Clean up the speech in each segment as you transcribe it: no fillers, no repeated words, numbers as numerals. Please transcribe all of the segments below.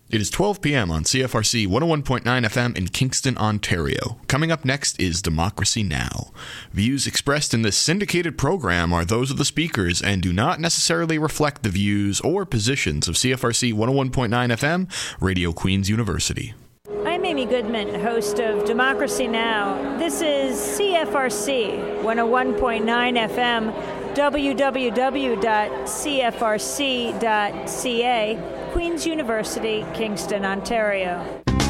It is 12 p.m. on CFRC 101.9 FM in Kingston, Ontario. Coming up next is Democracy Now! Views expressed in this syndicated program are those of the speakers and do not necessarily reflect the views or positions of CFRC 101.9 FM, Radio Queen's University. I'm Amy Goodman, host of Democracy Now! This is CFRC 101.9 FM, www.cfrc.ca, Queen's University, Kingston, Ontario.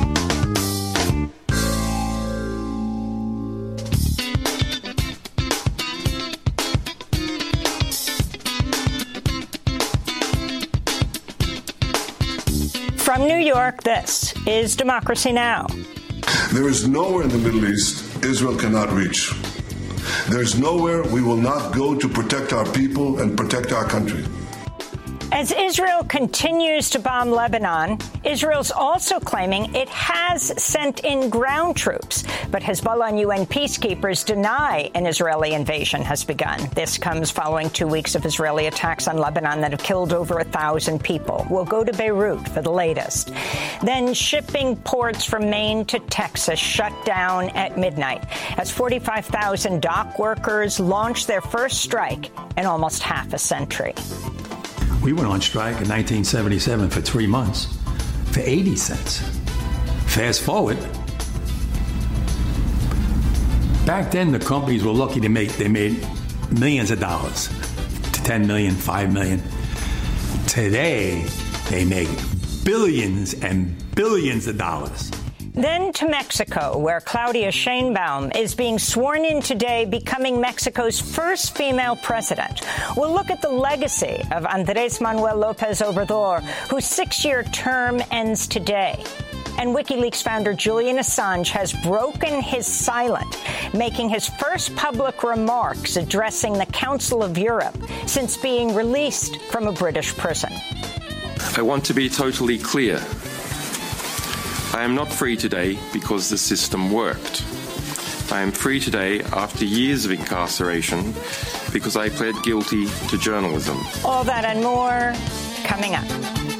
From New York, this is Democracy Now! There is nowhere in the Middle East Israel cannot reach. There is nowhere we will not go to protect our people and protect our country. As Israel continues to bomb Lebanon, Israel's also claiming it has sent in ground troops. But Hezbollah and UN peacekeepers deny an Israeli invasion has begun. This comes following 2 weeks of Israeli attacks on Lebanon that have killed over 1,000 people. We'll go to Beirut for the latest. Then shipping ports from Maine to Texas shut down at midnight as 45,000 dock workers launched their first strike in almost half a century. We went on strike in 1977 for 3 months for 80 cents. Fast forward, back then the companies were lucky they made millions of dollars, to 10 million, 5 million. Today, they make billions and billions of dollars. Then to Mexico, where Claudia Sheinbaum is being sworn in today, becoming Mexico's first female president. We'll look at the legacy of Andrés Manuel López Obrador, whose 6-year term ends today. And WikiLeaks founder Julian Assange has broken his silence, making his first public remarks addressing the Council of Europe since being released from a British prison. I want to be totally clear. I am not free today because the system worked. I am free today after years of incarceration because I pled guilty to journalism. All that and more coming up.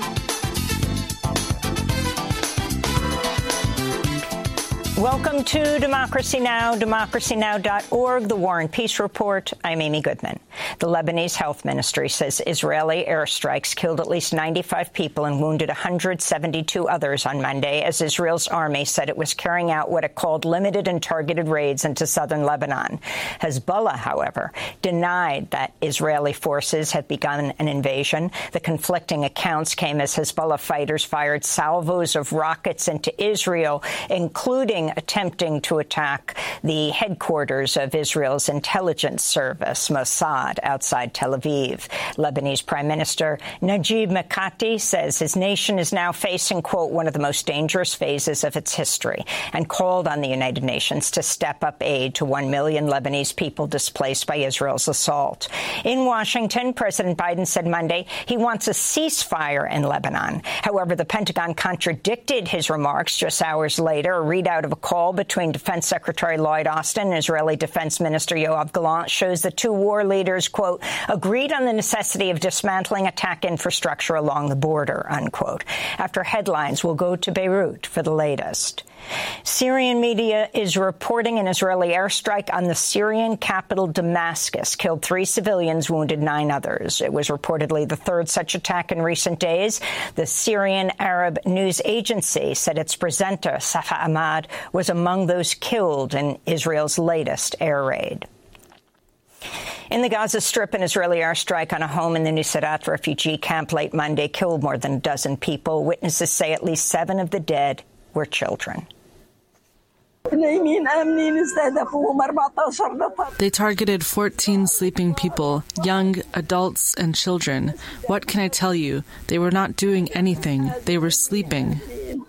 Welcome to Democracy Now!, democracynow.org, the War and Peace Report. I'm Amy Goodman. The Lebanese Health Ministry says Israeli airstrikes killed at least 95 people and wounded 172 others on Monday as Israel's army said it was carrying out what it called limited and targeted raids into southern Lebanon. Hezbollah, however, denied that Israeli forces had begun an invasion. The conflicting accounts came as Hezbollah fighters fired salvos of rockets into Israel, including attempting to attack the headquarters of Israel's intelligence service, Mossad, outside Tel Aviv. Lebanese Prime Minister Najib Mikati says his nation is now facing, quote, one of the most dangerous phases of its history, and called on the United Nations to step up aid to 1 million Lebanese people displaced by Israel's assault. In Washington, President Biden said Monday he wants a ceasefire in Lebanon. However, the Pentagon contradicted his remarks just hours later. A readout of a call between Defense Secretary Lloyd Austin and Israeli Defense Minister Yoav Gallant shows the two war leaders, quote, agreed on the necessity of dismantling attack infrastructure along the border, unquote. After headlines, we'll go to Beirut for the latest. Syrian media is reporting an Israeli airstrike on the Syrian capital Damascus killed 3 civilians, wounded 9 others. It was reportedly the third such attack in recent days. The Syrian Arab news agency said its presenter, Safa Ahmad, was among those killed in Israel's latest air raid. In the Gaza Strip, an Israeli airstrike on a home in the Nuseirat refugee camp late Monday killed more than a dozen people. Witnesses say at least 7 of the dead were children. They targeted 14 sleeping people, young adults and children. What can I tell you? They were not doing anything. They were sleeping.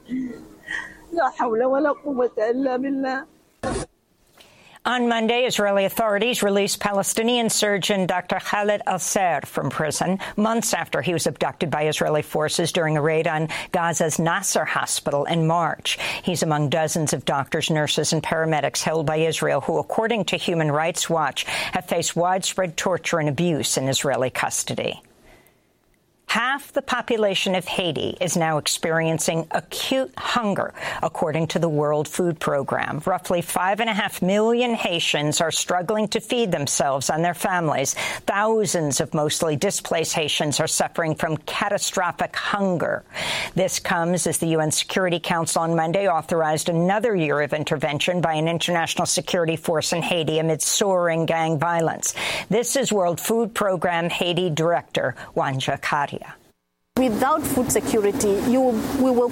On Monday, Israeli authorities released Palestinian surgeon Dr. Khaled Al-Ser from prison months after he was abducted by Israeli forces during a raid on Gaza's Nasser hospital in March. He's among dozens of doctors, nurses and paramedics held by Israel who, according to Human Rights Watch, have faced widespread torture and abuse in Israeli custody. Half the population of Haiti is now experiencing acute hunger, according to the World Food Program. Roughly 5.5 million Haitians are struggling to feed themselves and their families. Thousands of mostly displaced Haitians are suffering from catastrophic hunger. This comes as the UN Security Council on Monday authorized another year of intervention by an international security force in Haiti amid soaring gang violence. This is World Food Program Haiti Director Wanja Kadia. Without food security, we will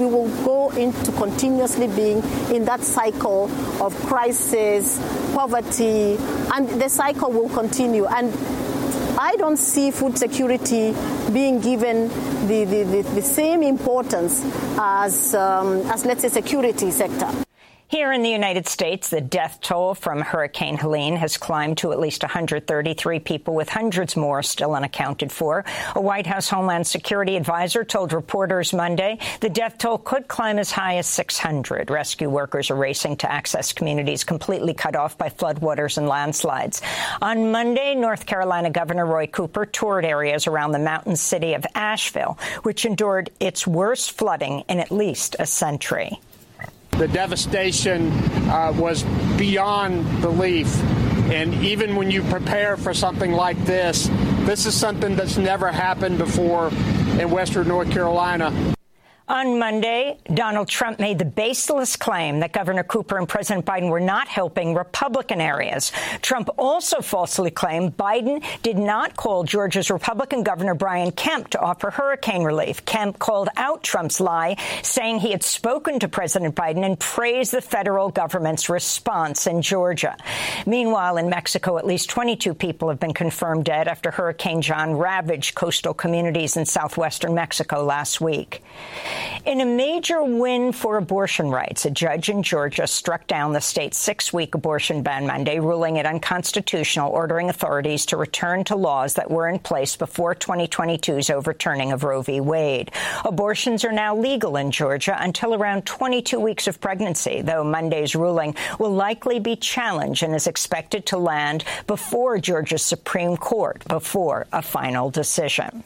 go into continuously being in that cycle of crisis, poverty, and the cycle will continue. And I don't see food security being given the same importance as let's say, security sector. Here in the United States, the death toll from Hurricane Helene has climbed to at least 133 people, with hundreds more still unaccounted for. A White House Homeland Security advisor told reporters Monday the death toll could climb as high as 600. Rescue workers are racing to access communities completely cut off by floodwaters and landslides. On Monday, North Carolina Governor Roy Cooper toured areas around the mountain city of Asheville, which endured its worst flooding in at least a century. The devastation was beyond belief. And even when you prepare for something like this is something that's never happened before in Western North Carolina. On Monday, Donald Trump made the baseless claim that Governor Cooper and President Biden were not helping Republican areas. Trump also falsely claimed Biden did not call Georgia's Republican Governor Brian Kemp to offer hurricane relief. Kemp called out Trump's lie, saying he had spoken to President Biden and praised the federal government's response in Georgia. Meanwhile, in Mexico, at least 22 people have been confirmed dead after Hurricane John ravaged coastal communities in southwestern Mexico last week. In a major win for abortion rights, a judge in Georgia struck down the state's 6-week abortion ban Monday, ruling it unconstitutional, ordering authorities to return to laws that were in place before 2022's overturning of Roe v. Wade. Abortions are now legal in Georgia until around 22 weeks of pregnancy, though Monday's ruling will likely be challenged and is expected to land before Georgia's Supreme Court before a final decision.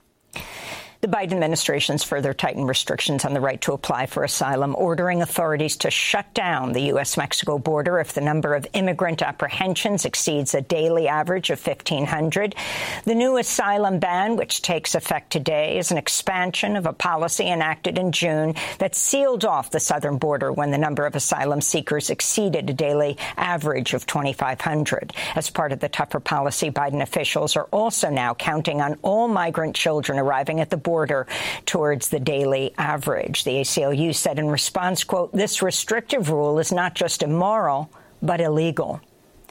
The Biden administration's further tightened restrictions on the right to apply for asylum, ordering authorities to shut down the U.S.-Mexico border if the number of immigrant apprehensions exceeds a daily average of 1,500. The new asylum ban, which takes effect today, is an expansion of a policy enacted in June that sealed off the southern border when the number of asylum seekers exceeded a daily average of 2,500. As part of the tougher policy, Biden officials are also now counting on all migrant children arriving at the border towards the daily average. The ACLU said in response, quote, "This restrictive rule is not just immoral, but illegal."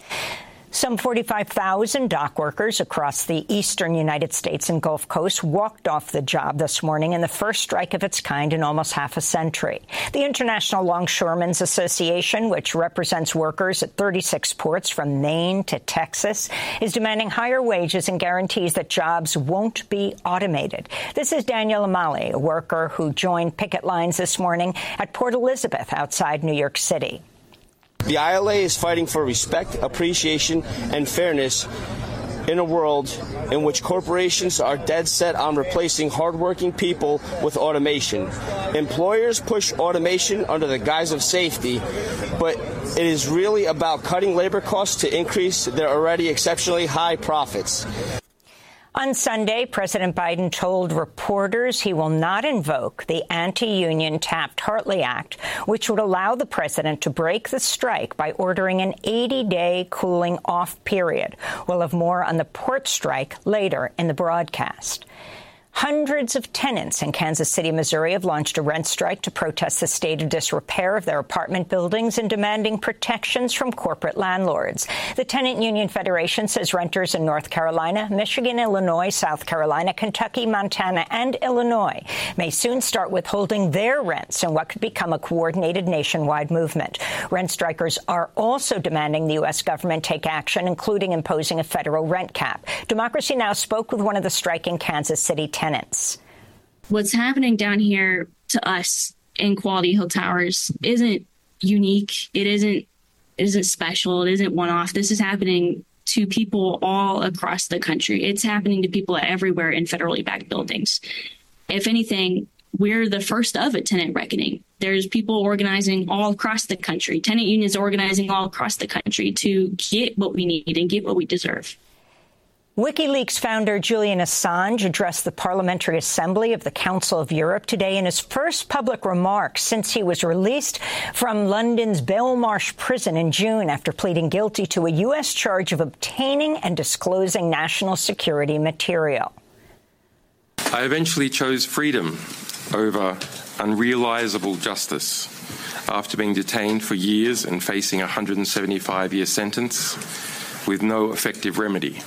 Some 45,000 dock workers across the eastern United States and Gulf Coast walked off the job this morning in the first strike of its kind in almost half a century. The International Longshoremen's Association, which represents workers at 36 ports from Maine to Texas, is demanding higher wages and guarantees that jobs won't be automated. This is Daniel Amali, a worker who joined picket lines this morning at Port Elizabeth outside New York City. The ILA is fighting for respect, appreciation, and fairness in a world in which corporations are dead set on replacing hardworking people with automation. Employers push automation under the guise of safety, but it is really about cutting labor costs to increase their already exceptionally high profits. On Sunday, President Biden told reporters he will not invoke the anti-union Taft-Hartley Act, which would allow the president to break the strike by ordering an 80-day cooling-off period. We'll have more on the port strike later in the broadcast. Hundreds of tenants in Kansas City, Missouri, have launched a rent strike to protest the state of disrepair of their apartment buildings and demanding protections from corporate landlords. The Tenant Union Federation says renters in North Carolina, Michigan, Illinois, South Carolina, Kentucky, Montana, and Illinois may soon start withholding their rents in what could become a coordinated nationwide movement. Rent strikers are also demanding the U.S. government take action, including imposing a federal rent cap. Democracy Now! Spoke with one of the striking Kansas City tenants. What's happening down here to us in Quality Hill Towers isn't unique. It isn't special. It isn't one-off. This is happening to people all across the country. It's happening to people everywhere in federally backed buildings. If anything, we're the first of a tenant reckoning. There's people organizing all across the country, tenant unions organizing all across the country to get what we need and get what we deserve. WikiLeaks founder Julian Assange addressed the Parliamentary Assembly of the Council of Europe today in his first public remarks since he was released from London's Belmarsh prison in June after pleading guilty to a U.S. charge of obtaining and disclosing national security material. I eventually chose freedom over unrealizable justice after being detained for years and facing a 175-year sentence with no effective remedy.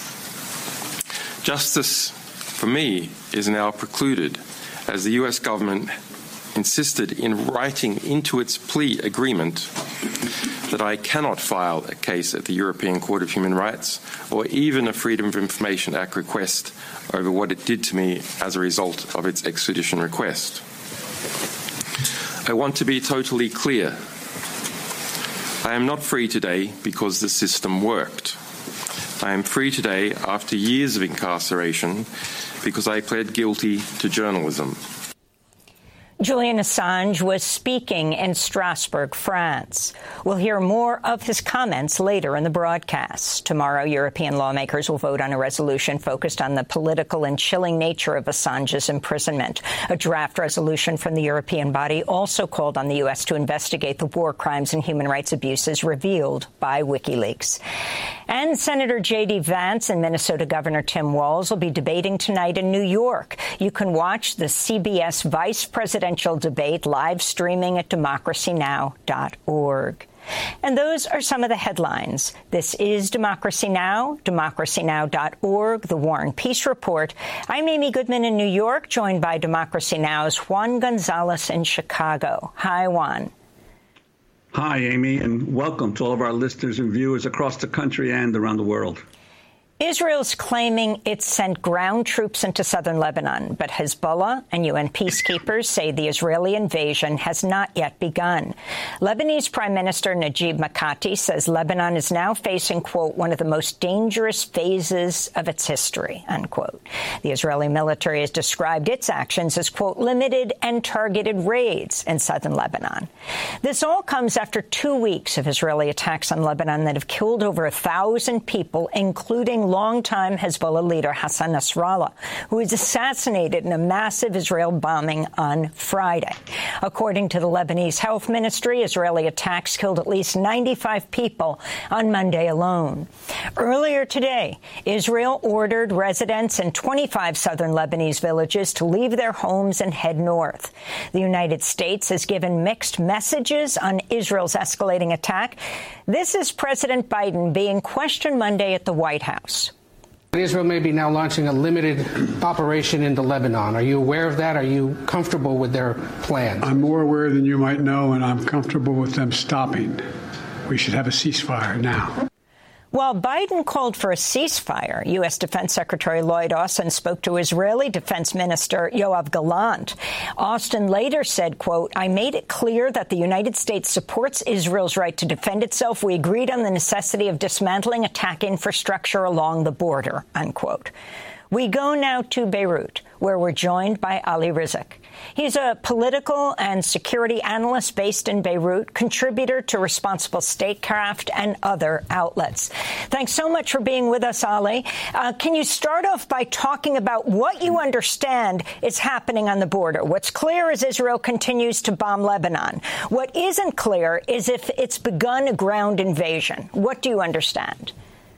Justice, for me, is now precluded as the US government insisted in writing into its plea agreement that I cannot file a case at the European Court of Human Rights or even a Freedom of Information Act request over what it did to me as a result of its extradition request. I want to be totally clear. I am not free today because the system worked. I am free today after years of incarceration because I pled guilty to journalism. Julian Assange was speaking in Strasbourg, France. We'll hear more of his comments later in the broadcast. Tomorrow, European lawmakers will vote on a resolution focused on the political and chilling nature of Assange's imprisonment. A draft resolution from the European body also called on the U.S. to investigate the war crimes and human rights abuses revealed by WikiLeaks. And Senator J.D. Vance and Minnesota Governor Tim Walz will be debating tonight in New York. You can watch the CBS vice presidential debate live streaming at democracynow.org. And those are some of the headlines. This is Democracy Now!, democracynow.org, The War and Peace Report. I'm Amy Goodman in New York, joined by Democracy Now!'s Juan Gonzalez in Chicago. Hi, Juan. Hi, Amy, and welcome to all of our listeners and viewers across the country and around the world. Israel's claiming it sent ground troops into southern Lebanon, but Hezbollah and UN peacekeepers say the Israeli invasion has not yet begun. Lebanese Prime Minister Najib Mikati says Lebanon is now facing, quote, one of the most dangerous phases of its history, unquote. The Israeli military has described its actions as, quote, limited and targeted raids in southern Lebanon. This all comes after 2 weeks of Israeli attacks on Lebanon that have killed over 1,000 people, including longtime Hezbollah leader Hassan Nasrallah, who was assassinated in a massive Israel bombing on Friday. According to the Lebanese Health Ministry, Israeli attacks killed at least 95 people on Monday alone. Earlier today, Israel ordered residents in 25 southern Lebanese villages to leave their homes and head north. The United States has given mixed messages on Israel's escalating attack. This is President Biden being questioned Monday at the White House. Israel may be now launching a limited operation into Lebanon. Are you aware of that? Are you comfortable with their plans? I'm more aware than you might know, and I'm comfortable with them stopping. We should have a ceasefire now. While Biden called for a ceasefire, U.S. Defense Secretary Lloyd Austin spoke to Israeli Defense Minister Yoav Gallant. Austin later said, quote, I made it clear that the United States supports Israel's right to defend itself. We agreed on the necessity of dismantling attack infrastructure along the border, unquote. We go now to Beirut, where we're joined by Ali Rizk. He's a political and security analyst based in Beirut, contributor to Responsible Statecraft and other outlets. Thanks so much for being with us, Ali. Can you start off by talking about what you understand is happening on the border? What's clear is Israel continues to bomb Lebanon. What isn't clear is if it's begun a ground invasion. What do you understand?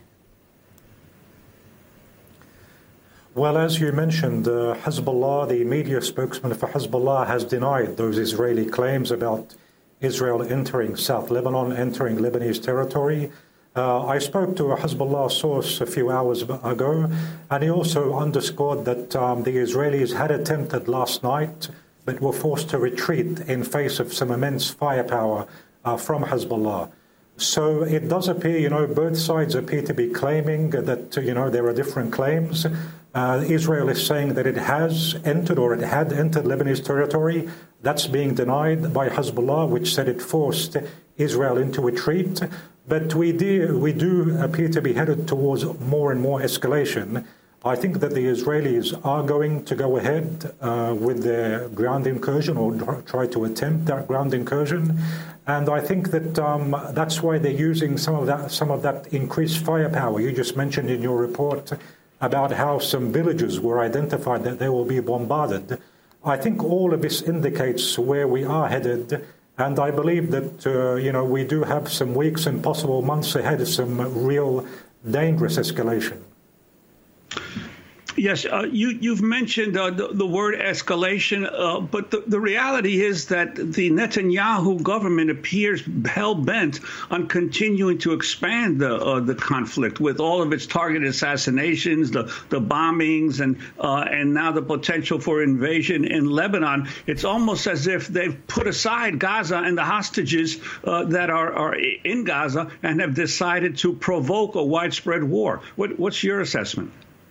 Well, as you mentioned, Hezbollah, the media spokesman for Hezbollah, has denied those Israeli claims about Israel entering South Lebanon, entering Lebanese territory. I spoke to a Hezbollah source a few hours ago, and he also underscored that the Israelis had attempted last night, but were forced to retreat in face of some immense firepower from Hezbollah. So it does appear, both sides appear to be claiming that, there are different claims. Israel is saying that it has entered or it had entered Lebanese territory. That's being denied by Hezbollah, which said it forced Israel into retreat. But we do appear to be headed towards more and more escalation. I think that the Israelis are going to go ahead with their ground incursion, or try to attempt that ground incursion. And I think that that's why they're using some of that increased firepower. You just mentioned in your report about how some villages were identified that they will be bombarded. I think all of this indicates where we are headed. And I believe that, we do have some weeks and possible months ahead of some real dangerous escalation. Yes, you've mentioned the word escalation, but the reality is that the Netanyahu government appears hell-bent on continuing to expand the conflict with all of its targeted assassinations, the bombings, and now the potential for invasion in Lebanon. It's almost as if they've put aside Gaza and the hostages that are in Gaza and have decided to provoke a widespread war. What's your assessment?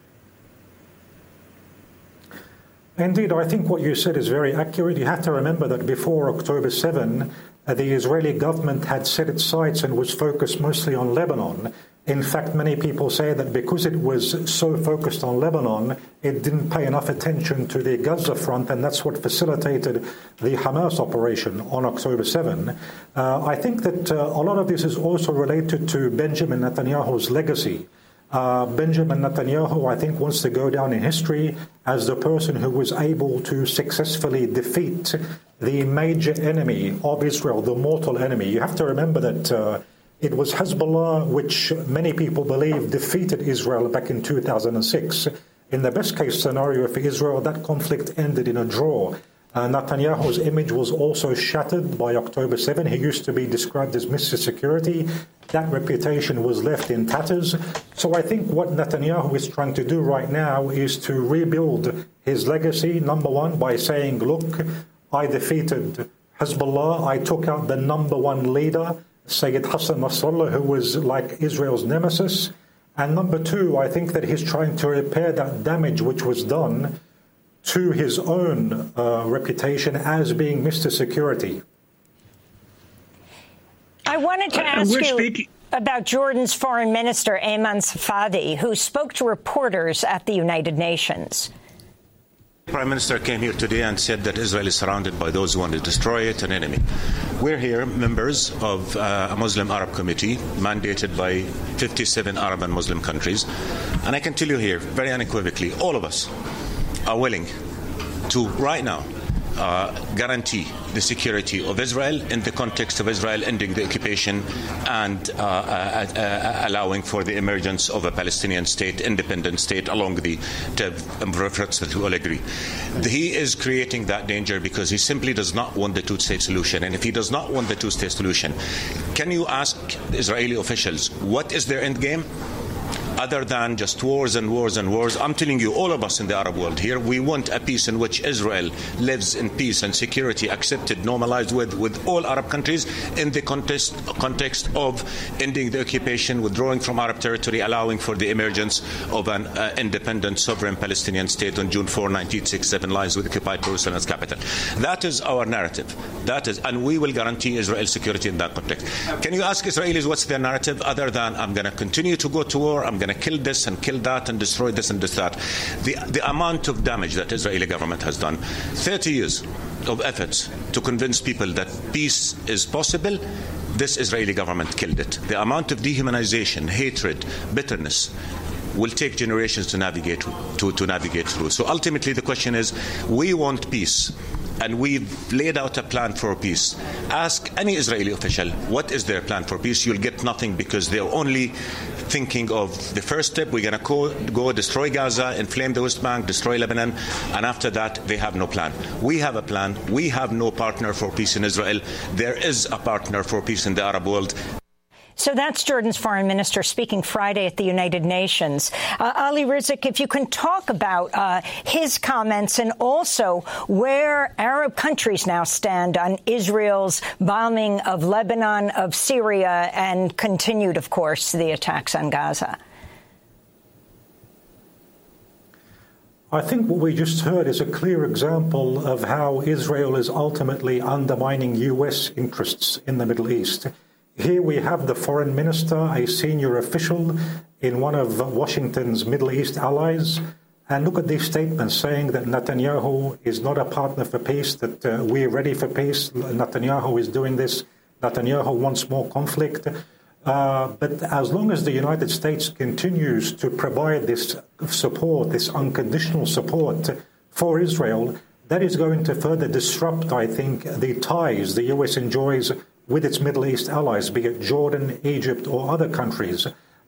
Indeed, I think what you said is very accurate. You have to remember that before October 7, the Israeli government had set its sights and was focused mostly on Lebanon. In fact, many people say that because it was so focused on Lebanon, it didn't pay enough attention to the Gaza front, and that's what facilitated the Hamas operation on October 7. I think that a lot of this is also related to Benjamin Netanyahu's legacy. Benjamin Netanyahu, I think, wants to go down in history as the person who was able to successfully defeat the major enemy of Israel, the mortal enemy. You have to remember that it was Hezbollah, which many people believe defeated Israel back in 2006. In the best-case scenario for Israel, that conflict ended in a draw. Netanyahu's image was also shattered by October 7. He used to be described as Mr. Security. That reputation was left in tatters. So I think what Netanyahu is trying to do right now is to rebuild his legacy, number one, by saying, look, I defeated Hezbollah. I took out the number one leader, Sayyid Hassan Nasrallah, who was like Israel's nemesis. And number two, I think that he's trying to repair that damage which was done to his own reputation as being Mr. Security. I wanted to ask you about Jordan's Foreign Minister, Ayman Safadi, who spoke to reporters at the United Nations. The Prime Minister came here today and said that Israel is surrounded by those who want to destroy it, an enemy. We're here, members of a Muslim Arab Committee mandated by 57 Arab and Muslim countries. And I can tell you here, very unequivocally, all of us are willing to, right now, guarantee the security of Israel in the context of Israel ending the occupation and allowing for the emergence of a Palestinian state, independent state, along the efforts that we all agree. He is creating that danger because he simply does not want the two-state solution. And if he does not want the two-state solution, can you ask Israeli officials what is their end game? Other than just wars and wars and wars. I'm telling you, all of us in the Arab world here, we want a peace in which Israel lives in peace and security, accepted, normalized with all Arab countries in the context of ending the occupation, withdrawing from Arab territory, allowing for the emergence of an independent, sovereign Palestinian state on June 4, 1967, lies with occupied Jerusalem as capital. That is our narrative. And we will guarantee Israel's security in that context. Can you ask Israelis what's their narrative other than I'm going to continue to go to war, I'm going to kill this and kill that and destroy this and this that? The amount of damage that Israeli government has done, 30 years of efforts to convince people that peace is possible, this Israeli government killed it. The amount of dehumanization, hatred, bitterness will take generations to navigate through. So ultimately the question is, we want peace. And we've laid out a plan for peace. Ask any Israeli official what is their plan for peace. You'll get nothing, because they're only thinking of the first step. We're going to go destroy Gaza, inflame the West Bank, destroy Lebanon, and after that they have no plan. We have a plan. We have no partner for peace in Israel. There is a partner for peace in the Arab world. So that's Jordan's foreign minister speaking Friday at the United Nations. Ali Rizik, if you can talk about his comments and also where Arab countries now stand on Israel's bombing of Lebanon, of Syria, and continued, of course, the attacks on Gaza. I think what we just heard is a clear example of how Israel is ultimately undermining U.S. interests in the Middle East. Here we have the foreign minister, a senior official in one of Washington's Middle East allies. And look at these statements saying that Netanyahu is not a partner for peace, that we're ready for peace. Netanyahu is doing this. Netanyahu wants more conflict. But as long as the United States continues to provide this support, this unconditional support for Israel, that is going to further disrupt, I think, the ties the U.S. enjoys with its Middle East allies, be it Jordan, Egypt, or other countries.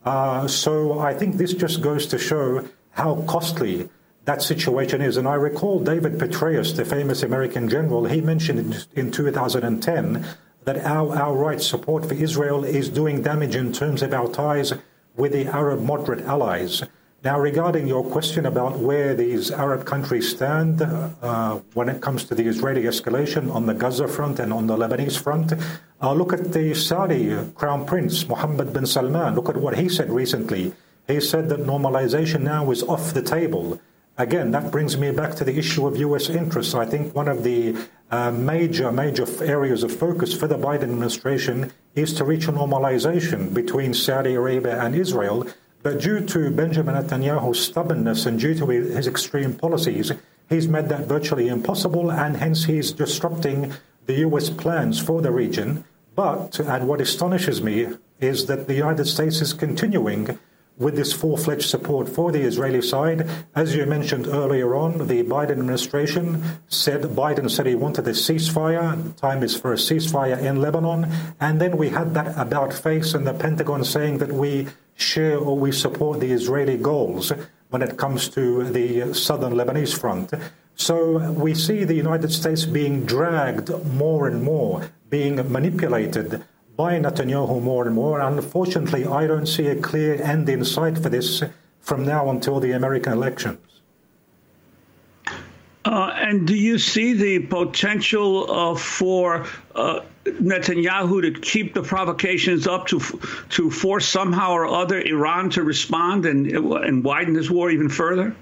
So I think this just goes to show how costly that situation is. And I recall David Petraeus, the famous American general, he mentioned in 2010 that our outright support for Israel is doing damage in terms of our ties with the Arab moderate allies. Now, regarding your question about where these Arab countries stand when it comes to the Israeli escalation on the Gaza front and on the Lebanese front, look at the Saudi Crown Prince, Mohammed bin Salman. Look at what he said recently. He said that normalization now is off the table. Again, that brings me back to the issue of U.S. interests. I think one of the major areas of focus for the Biden administration is to reach a normalization between Saudi Arabia and Israel. But due to Benjamin Netanyahu's stubbornness and due to his extreme policies, he's made that virtually impossible, and hence he's disrupting the U.S. plans for the region. But, and what astonishes me, is that the United States is continuing with this full-fledged support for the Israeli side. As you mentioned earlier on, the Biden administration Biden said he wanted a ceasefire. The time is for a ceasefire in Lebanon. And then we had that about-face in the Pentagon saying that we share or we support the Israeli goals when it comes to the southern Lebanese front. So we see the United States being dragged more and more, being manipulated by Netanyahu more and more. Unfortunately, I don't see a clear end in sight for this from now until the American elections. And do you see the potential for Netanyahu to keep the provocations up to force somehow or other Iran to respond and widen this war even further?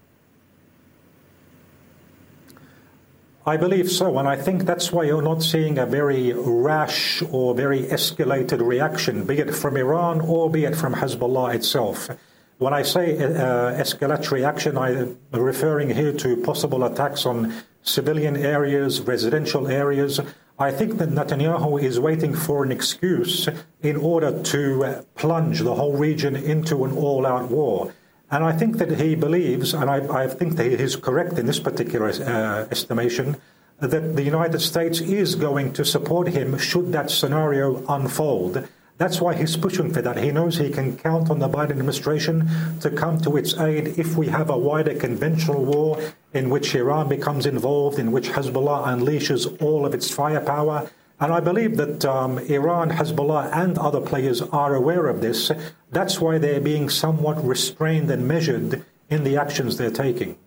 I believe so, and I think that's why you're not seeing a very rash or very escalated reaction, be it from Iran or be it from Hezbollah itself. When I say escalatory action, I'm referring here to possible attacks on civilian areas, residential areas. I think that Netanyahu is waiting for an excuse in order to plunge the whole region into an all-out war. And I think that he believes, and I think that he is correct in this particular estimation, that the United States is going to support him should that scenario unfold. That's why he's pushing for that. He knows he can count on the Biden administration to come to its aid if we have a wider conventional war in which Iran becomes involved, in which Hezbollah unleashes all of its firepower. And I believe that Iran, Hezbollah, and other players are aware of this. That's why they're being somewhat restrained and measured in the actions they're taking.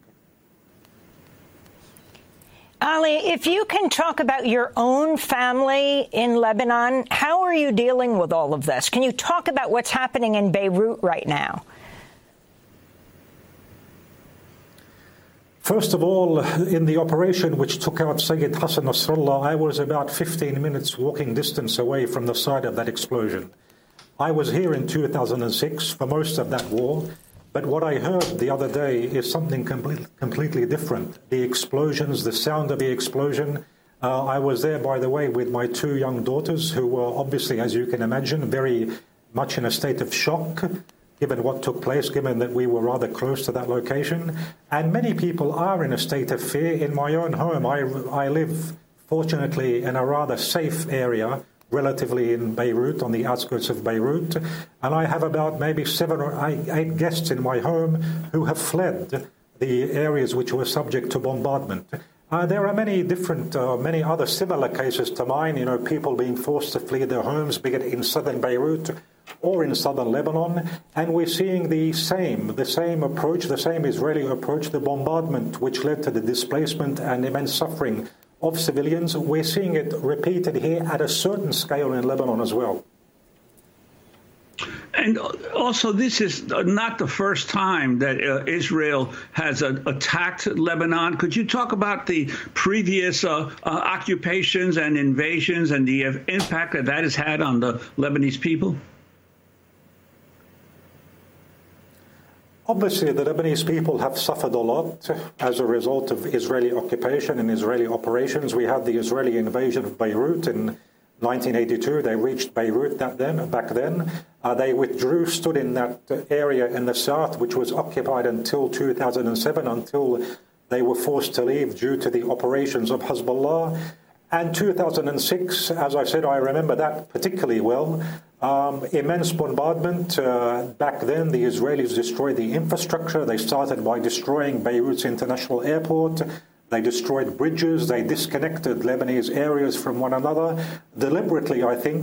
Ali, if you can talk about your own family in Lebanon, how are you dealing with all of this? Can you talk about what's happening in Beirut right now? First of all, in the operation which took out Sayyid Hassan Nasrallah, I was about 15 minutes walking distance away from the site of that explosion. I was here in 2006 for most of that war, but what I heard the other day is something completely different. The explosions, the sound of the explosion. I was there, by the way, with my two young daughters who were obviously, as you can imagine, very much in a state of shock, given what took place, given that we were rather close to that location. And many people are in a state of fear. In my own home, I live, fortunately, in a rather safe area, relatively in Beirut, on the outskirts of Beirut. And I have about maybe 7 or 8 guests in my home who have fled the areas which were subject to bombardment. There are many different, many other similar cases to mine, people being forced to flee their homes, be it in southern Beirut or in southern Lebanon, and we're seeing the same approach, the same Israeli approach, the bombardment which led to the displacement and immense suffering of civilians. We're seeing it repeated here at a certain scale in Lebanon as well. And also, this is not the first time that Israel has attacked Lebanon. Could you talk about the previous occupations and invasions and the impact that has had on the Lebanese people? Obviously, the Lebanese people have suffered a lot as a result of Israeli occupation and Israeli operations. We had the Israeli invasion of Beirut in 1982. They reached Beirut back then. They withdrew, stood in that area in the south, which was occupied until 2007, until they were forced to leave due to the operations of Hezbollah. And 2006, as I said, I remember that particularly well. Immense bombardment. Back then, the Israelis destroyed the infrastructure. They started by destroying Beirut's international airport. They destroyed bridges. They disconnected Lebanese areas from one another. Deliberately,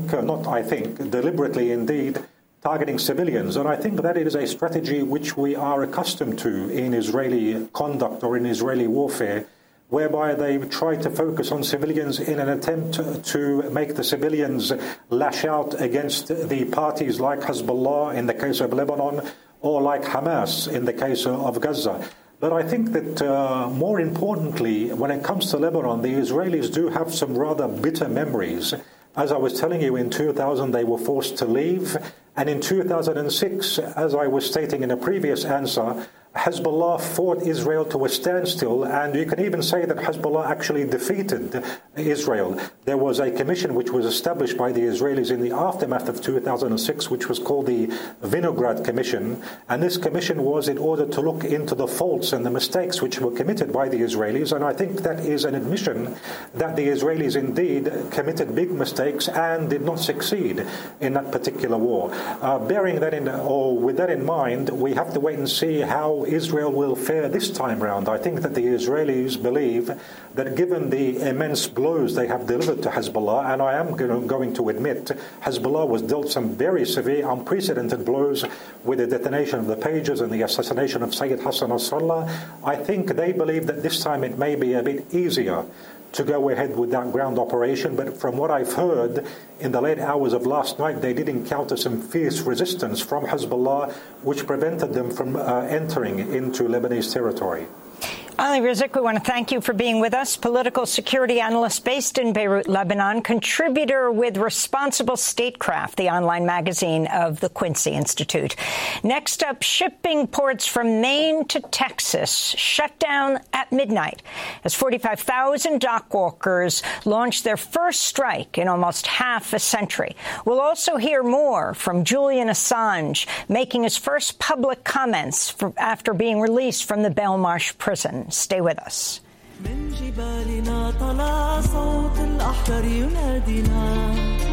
deliberately indeed, targeting civilians. And I think that is a strategy which we are accustomed to in Israeli conduct or in Israeli warfare, whereby they try to focus on civilians in an attempt to make the civilians lash out against the parties like Hezbollah in the case of Lebanon or like Hamas in the case of Gaza. But I think that more importantly, when it comes to Lebanon, the Israelis do have some rather bitter memories. As I was telling you, in 2000, they were forced to leave. And in 2006, as I was stating in a previous answer, Hezbollah fought Israel to a standstill, and you can even say that Hezbollah actually defeated Israel. There was a commission which was established by the Israelis in the aftermath of 2006, which was called the Vinograd Commission, and this commission was in order to look into the faults and the mistakes which were committed by the Israelis, and I think that is an admission that the Israelis indeed committed big mistakes and did not succeed in that particular war. Bearing that with that in mind, we have to wait and see how Israel will fare this time round. I think that the Israelis believe that given the immense blows they have delivered to Hezbollah, and I am going to admit Hezbollah was dealt some very severe, unprecedented blows with the detonation of the pages and the assassination of Sayyid Hassan Nasrallah, I think they believe that this time it may be a bit easier to go ahead with that ground operation. But from what I've heard, in the late hours of last night, they did encounter some fierce resistance from Hezbollah, which prevented them from entering into Lebanese territory. Ali Rizik, we want to thank you for being with us. Political security analyst based in Beirut, Lebanon, contributor with Responsible Statecraft, the online magazine of the Quincy Institute. Next up, shipping ports from Maine to Texas shut down at midnight as 45,000 dock workers launched their first strike in almost half a century. We'll also hear more from Julian Assange making his first public comments after being released from the Belmarsh prison. Stay with us. من جبالنا طلع صوت الأحرار ينادينا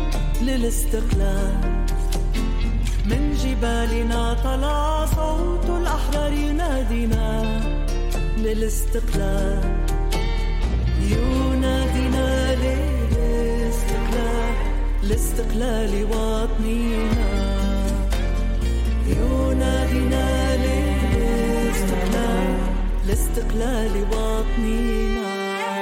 للاستقلال. من جبالنا طلع صوت الأحرار ينادينا للاستقلال. ينادينا للاستقلال. لاستقلال وطننا. ينادينا للاستقلال. لاستقلال وطننا.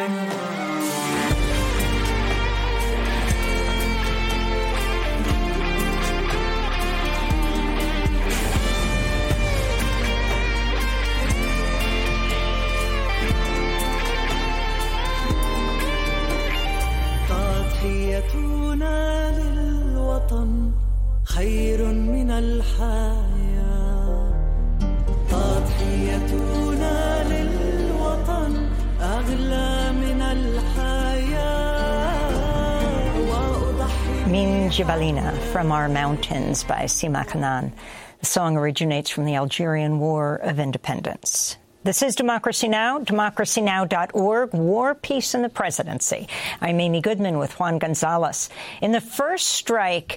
تضحيتنا للوطن خير من الحياة. تضحيتنا للوطن أغلى من الحياة. Min Jibalina, From Our Mountains by Sima Kanan. The song originates from the Algerian War of Independence. This is Democracy Now!, democracynow.org, War, Peace, and the Presidency. I'm Amy Goodman with Juan Gonzalez. In the first strike,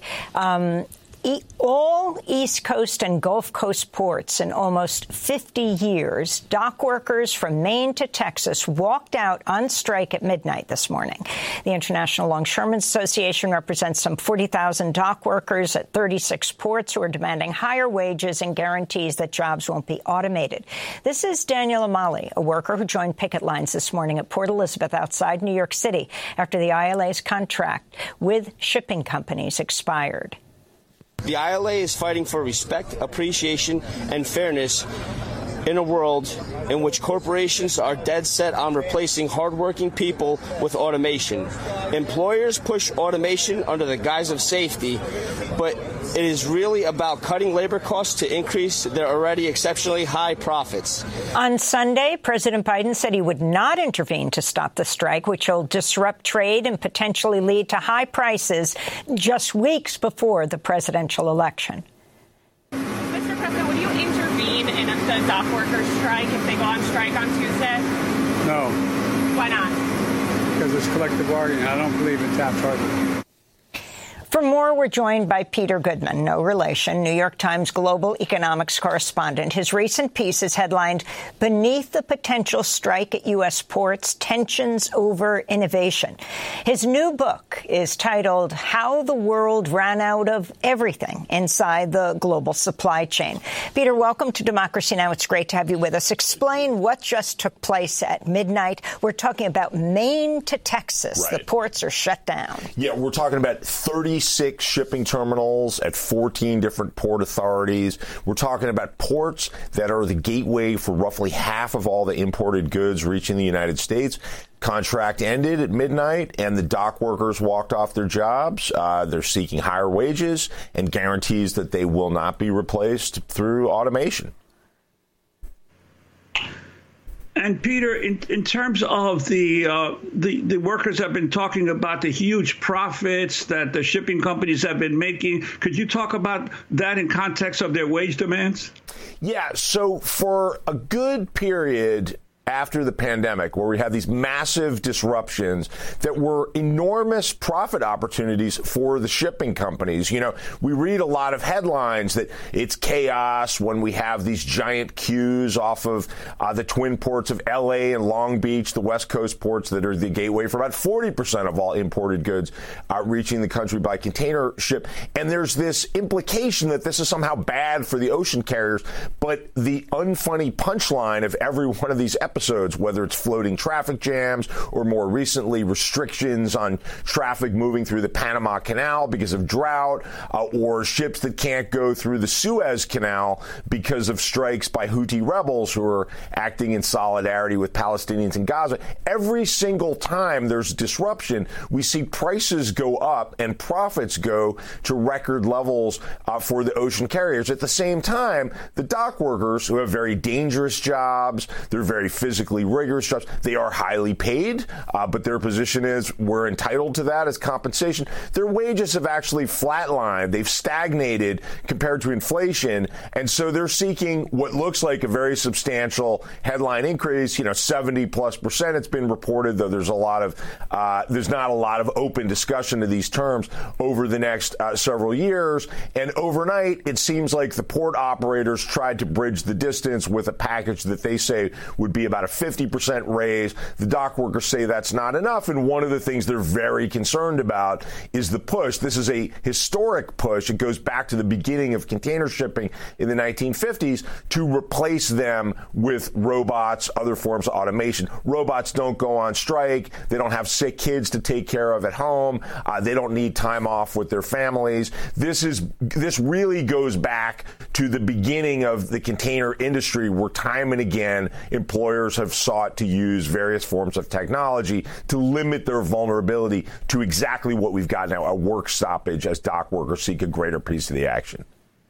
all East Coast and Gulf Coast ports in almost 50 years, dock workers from Maine to Texas walked out on strike at midnight this morning. The International Longshoremen Association represents some 40,000 dock workers at 36 ports who are demanding higher wages and guarantees that jobs won't be automated. This is Daniel Amali, a worker who joined picket lines this morning at Port Elizabeth outside New York City after the ILA's contract with shipping companies expired. The ILA is fighting for respect, appreciation, and fairness in a world in which corporations are dead set on replacing hardworking people with automation. Employers push automation under the guise of safety, but it is really about cutting labor costs to increase their already exceptionally high profits. On Sunday, President Biden said he would not intervene to stop the strike, which will disrupt trade and potentially lead to high prices just weeks before the presidential election. Mr. President, would you intervene in the dock workers' strike if they go on strike on Tuesday? No. Why not? Because it's collective bargaining. I don't believe in Taft-Hartley. For more, we're joined by Peter Goodman, no relation, New York Times global economics correspondent. His recent piece is headlined, Beneath the Potential Strike at U.S. Ports, Tensions Over Innovation. His new book is titled How the World Ran Out of Everything Inside the Global Supply Chain. Peter, welcome to Democracy Now! It's great to have you with us. Explain what just took place at midnight. We're talking about Maine to Texas. Right. The ports are shut down. Yeah, we're talking about 36 shipping terminals at 14 different port authorities. We're talking about ports that are the gateway for roughly half of all the imported goods reaching the United States. Contract ended at midnight, and the dock workers walked off their jobs. They're seeking higher wages and guarantees that they will not be replaced through automation. And Peter, in terms of the workers have been talking about the huge profits that the shipping companies have been making. Could you talk about that in context of their wage demands? Yeah. So for a good period after the pandemic, where we had these massive disruptions that were enormous profit opportunities for the shipping companies. You know, we read a lot of headlines that it's chaos when we have these giant queues off of the twin ports of L.A. and Long Beach, the West Coast ports that are the gateway for about 40% of all imported goods reaching the country by container ship. And there's this implication that this is somehow bad for the ocean carriers. But the unfunny punchline of every one of these episodes, whether it's floating traffic jams or more recently restrictions on traffic moving through the Panama Canal because of drought, or ships that can't go through the Suez Canal because of strikes by Houthi rebels who are acting in solidarity with Palestinians in Gaza. Every single time there's disruption, we see prices go up and profits go to record levels for the ocean carriers. At the same time, the dock workers, who have very dangerous jobs, they're very physically rigorous jobs, they are highly paid, but their position is we're entitled to that as compensation. Their wages have actually flatlined. They've stagnated compared to inflation, and so they're seeking what looks like a very substantial headline increase, 70+%. It's been reported, though there's not a lot of open discussion of these terms over the next several years. And overnight, it seems like the port operators tried to bridge the distance with a package that they say would be about a 50% raise. The dock workers say that's not enough. And one of the things they're very concerned about is the push. This is a historic push. It goes back to the beginning of container shipping in the 1950s to replace them with robots, other forms of automation. Robots don't go on strike. They don't have sick kids to take care of at home. They don't need time off with their families. This really goes back to the beginning of the container industry, where time and again employers have sought to use various forms of technology to limit their vulnerability to exactly what we've got now, a work stoppage, as dock workers seek a greater piece of the action.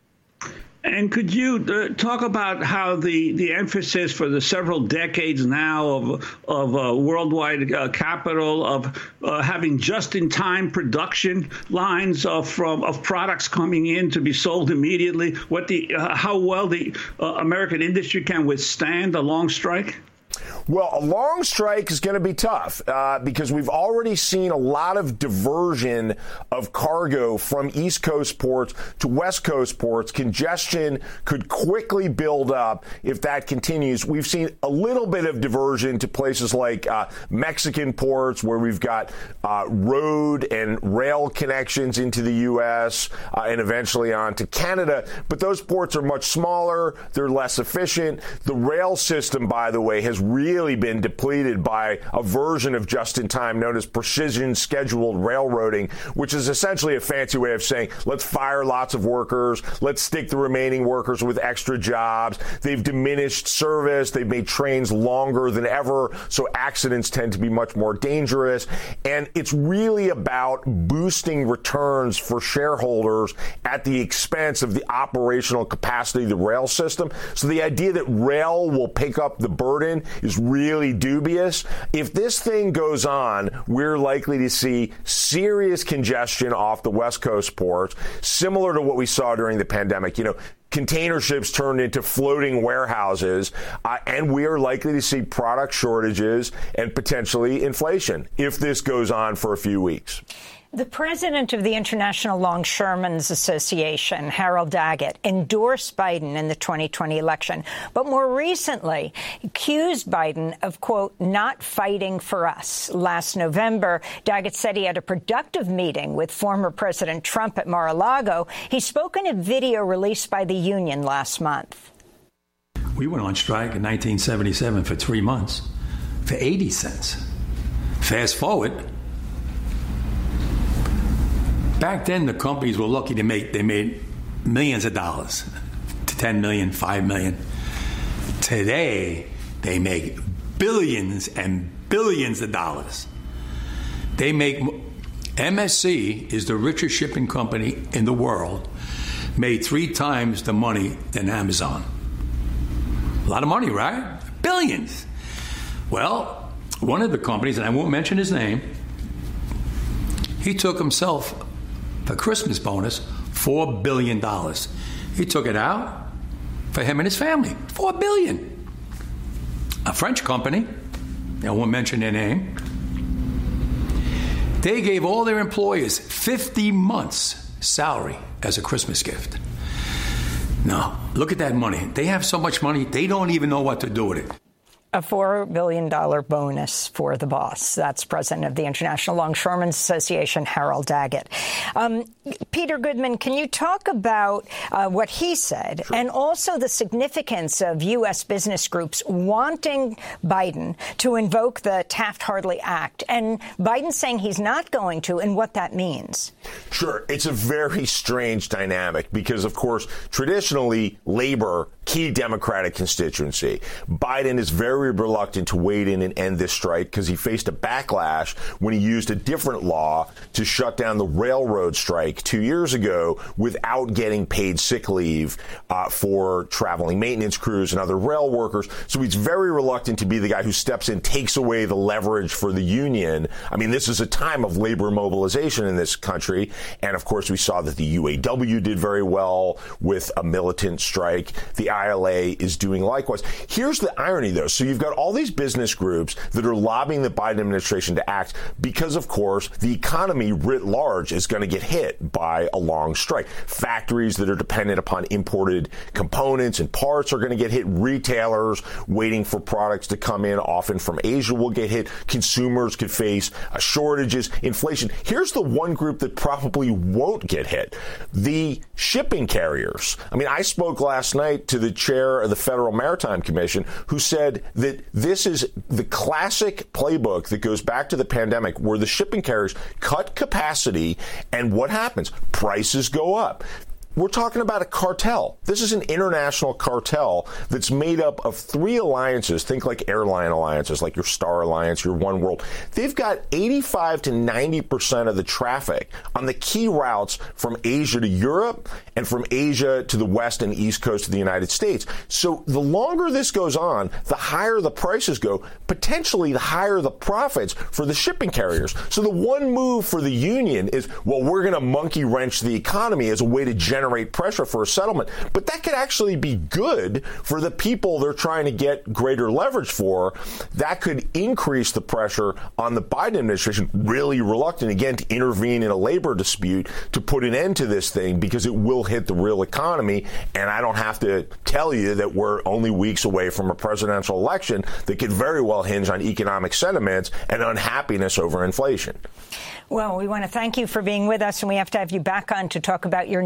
And could you talk about how the emphasis for the several decades now of worldwide capital of having just-in-time production lines of products coming in to be sold immediately, how well the American industry can withstand a long strike? Well, a long strike is going to be tough because we've already seen a lot of diversion of cargo from East Coast ports to West Coast ports. Congestion could quickly build up if that continues. We've seen a little bit of diversion to places like Mexican ports, where we've got road and rail connections into the U.S. And eventually on to Canada. But those ports are much smaller. They're less efficient. The rail system, by the way, has really really been depleted by a version of just-in-time known as precision scheduled railroading, which is essentially a fancy way of saying, let's fire lots of workers, let's stick the remaining workers with extra jobs. They've diminished service. They've made trains longer than ever, so accidents tend to be much more dangerous. And it's really about boosting returns for shareholders at the expense of the operational capacity of the rail system. So the idea that rail will pick up the burden is really dubious. If this thing goes on, we're likely to see serious congestion off the West Coast ports, similar to what we saw during the pandemic. Container ships turned into floating warehouses, and we are likely to see product shortages and potentially inflation if this goes on for a few weeks. The president of the International Longshoremen's Association, Harold Daggett, endorsed Biden in the 2020 election, but more recently accused Biden of, quote, not fighting for us. Last November, Daggett said he had a productive meeting with former President Trump at Mar-a-Lago. He spoke in a video released by the union last month. We went on strike in 1977 for 3 months for 80 cents. Fast forward. Back then, the companies were lucky they made millions of dollars, to 10 million, 5 million. Today, they make billions and billions of dollars. MSC is the richest shipping company in the world, made 3 times the money than Amazon. A lot of money, right? Billions. Well, one of the companies, and I won't mention his name, he took himself for Christmas bonus, $4 billion. He took it out for him and his family, $4 billion. A French company, I won't mention their name, they gave all their employees 50 months' salary as a Christmas gift. Now, look at that money. They have so much money, they don't even know what to do with it. A $4 billion bonus for the boss. That's president of the International Longshoremen's Association, Harold Daggett. Peter Goodman, can you talk about what he said and also the significance of U.S. business groups wanting Biden to invoke the Taft-Hartley Act and Biden saying he's not going to and what that means? Sure. It's a very strange dynamic because, of course, traditionally, labor, key Democratic constituency. Biden is very reluctant to wade in and end this strike because he faced a backlash when he used a different law to shut down the railroad strike 2 years ago without getting paid sick leave for traveling maintenance crews and other rail workers. So he's very reluctant to be the guy who steps in, takes away the leverage for the union. I mean, this is a time of labor mobilization in this country. And of course, we saw that the UAW did very well with a militant strike. The ILA is doing likewise. Here's the irony, though. So you've got all these business groups that are lobbying the Biden administration to act because, of course, the economy writ large is going to get hit by a long strike. Factories that are dependent upon imported components and parts are going to get hit. Retailers waiting for products to come in, often from Asia, will get hit. Consumers could face shortages, inflation. Here's the one group that probably won't get hit: the shipping carriers. I mean, I spoke last night to the chair of the Federal Maritime Commission, who said that this is the classic playbook that goes back to the pandemic, where the shipping carriers cut capacity, and what happens? Prices go up. We're talking about a cartel. This is an international cartel that's made up of 3 alliances. Think like airline alliances, like your Star Alliance, your One World. They've got 85 to 90% of the traffic on the key routes from Asia to Europe and from Asia to the West and East Coast of the United States. So the longer this goes on, the higher the prices go, potentially the higher the profits for the shipping carriers. So the one move for the union is, well, we're going to monkey wrench the economy as a way to generate pressure for a settlement. But that could actually be good for the people they're trying to get greater leverage for. That could increase the pressure on the Biden administration, really reluctant, again, to intervene in a labor dispute to put an end to this thing because it will hit the real economy. And I don't have to tell you that we're only weeks away from a presidential election that could very well hinge on economic sentiments and unhappiness over inflation. Well, we want to thank you for being with us, and we have to have you back on to talk about your new book,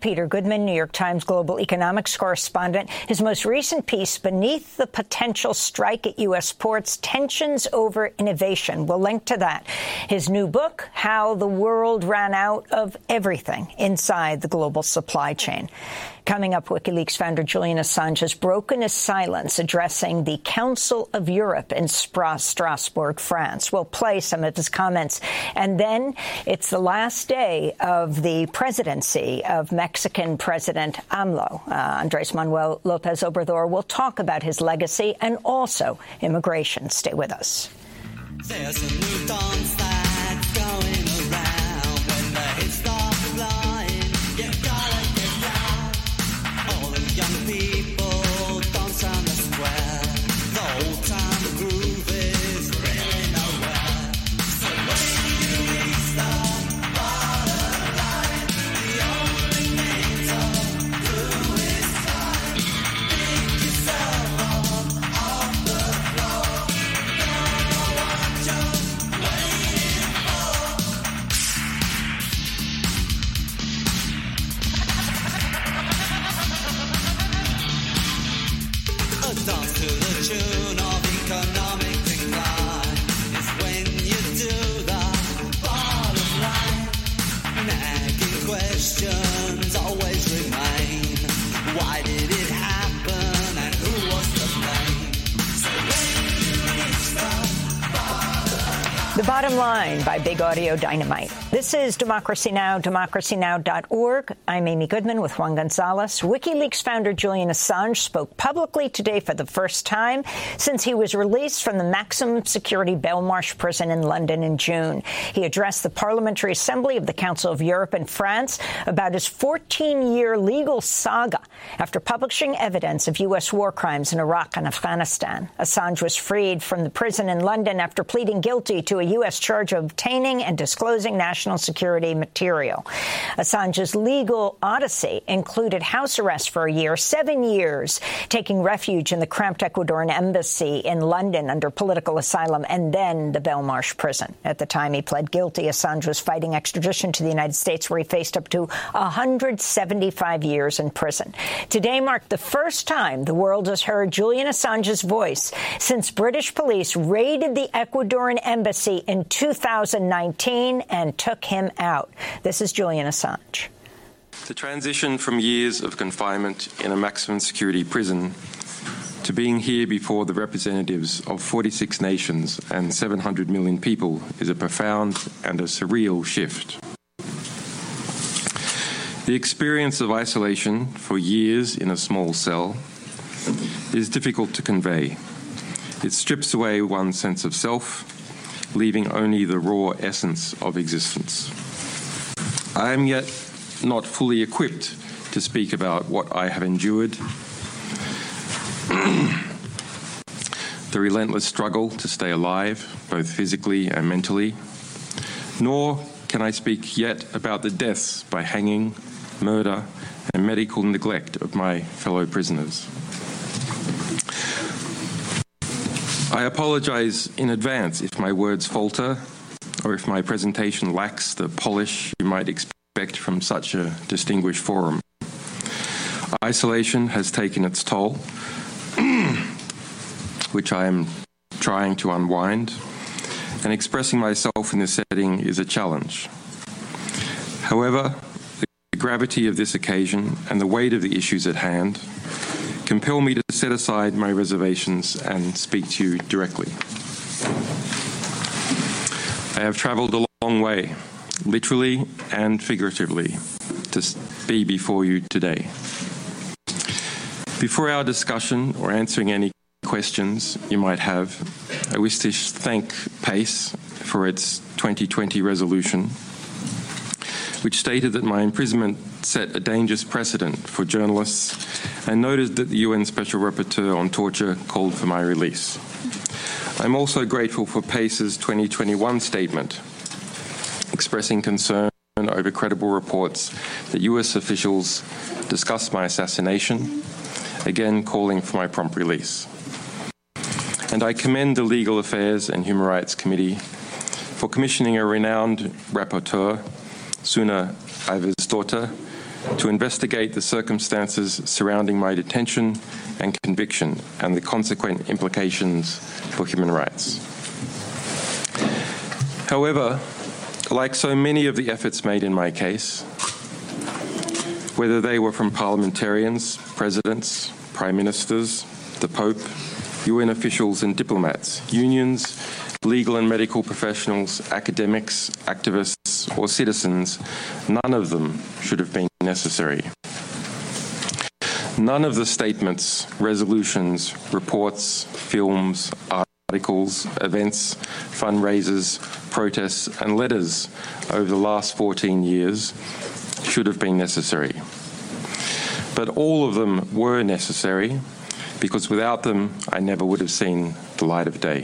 Peter Goodman, New York Times global economics correspondent. His most recent piece, Beneath the Potential Strike at U.S. Ports, Tensions Over Innovation. We'll link to that. His new book, How the World Ran Out of Everything Inside the Global Supply Chain. Coming up, WikiLeaks founder Julian Assange has broken his silence addressing the Council of Europe in Strasbourg, France. We'll play some of his comments. And then it's the last day of the presidency of Mexican President AMLO. Andrés Manuel López Obrador will talk about his legacy and also immigration. Stay with us. There's a new dance that's going around when the hits start flying. You gotta get down. All the young people dance on the square. The old time groove is really nowhere. So when you reach the bottom line, the only thing to do is climb. Pick yourself up off the floor. Don't know what you're waiting for. A dance to the tune of economic decline is when you do the bottom line. Nagging questions always remain. Why did it happen and who was to blame? So when you reach The Bottom Line by Big Audio Dynamite. This is Democracy Now!, democracynow.org. I'm Amy Goodman with Juan Gonzalez. WikiLeaks founder Julian Assange spoke publicly today for the first time since he was released from the maximum security Belmarsh prison in London in June. He addressed the Parliamentary Assembly of the Council of Europe in France about his 14-year legal saga after publishing evidence of U.S. war crimes in Iraq and Afghanistan. Assange was freed from the prison in London after pleading guilty to a U.S. charge of obtaining and disclosing national security material. Assange's legal odyssey included house arrest for a year, 7 years, taking refuge in the cramped Ecuadorian embassy in London under political asylum, and then the Belmarsh prison. At the time he pled guilty, Assange was fighting extradition to the United States, where he faced up to 175 years in prison. Today marked the first time the world has heard Julian Assange's voice since British police raided the Ecuadorian embassy in 2019 and took him out. This is Julian Assange. The transition from years of confinement in a maximum security prison to being here before the representatives of 46 nations and 700 million people is a profound and a surreal shift. The experience of isolation for years in a small cell is difficult to convey. It strips away one's sense of self, leaving only the raw essence of existence. I am yet not fully equipped to speak about what I have endured, the relentless struggle to stay alive, both physically and mentally, nor can I speak yet about the deaths by hanging, murder, and medical neglect of my fellow prisoners. I apologize in advance if my words falter or if my presentation lacks the polish you might expect from such a distinguished forum. Isolation has taken its toll, which I am trying to unwind, and expressing myself in this setting is a challenge. However, the gravity of this occasion and the weight of the issues at hand compel me to set aside my reservations and speak to you directly. I have traveled a long way, literally and figuratively, to be before you today. Before our discussion or answering any questions you might have, I wish to thank PACE for its 2020 resolution, which stated that my imprisonment set a dangerous precedent for journalists and noted that the UN Special Rapporteur on Torture called for my release. I'm also grateful for PACE's 2021 statement, expressing concern over credible reports that US officials discussed my assassination, again calling for my prompt release. And I commend the Legal Affairs and Human Rights Committee for commissioning a renowned rapporteur, Suna Aiva's daughter, to investigate the circumstances surrounding my detention and conviction and the consequent implications for human rights. However, like so many of the efforts made in my case, whether they were from parliamentarians, presidents, prime ministers, the Pope, UN officials and diplomats, unions, legal and medical professionals, academics, activists, or citizens, none of them should have been necessary. None of the statements, resolutions, reports, films, articles, events, fundraisers, protests, and letters over the last 14 years should have been necessary. But all of them were necessary because without them, I never would have seen the light of day.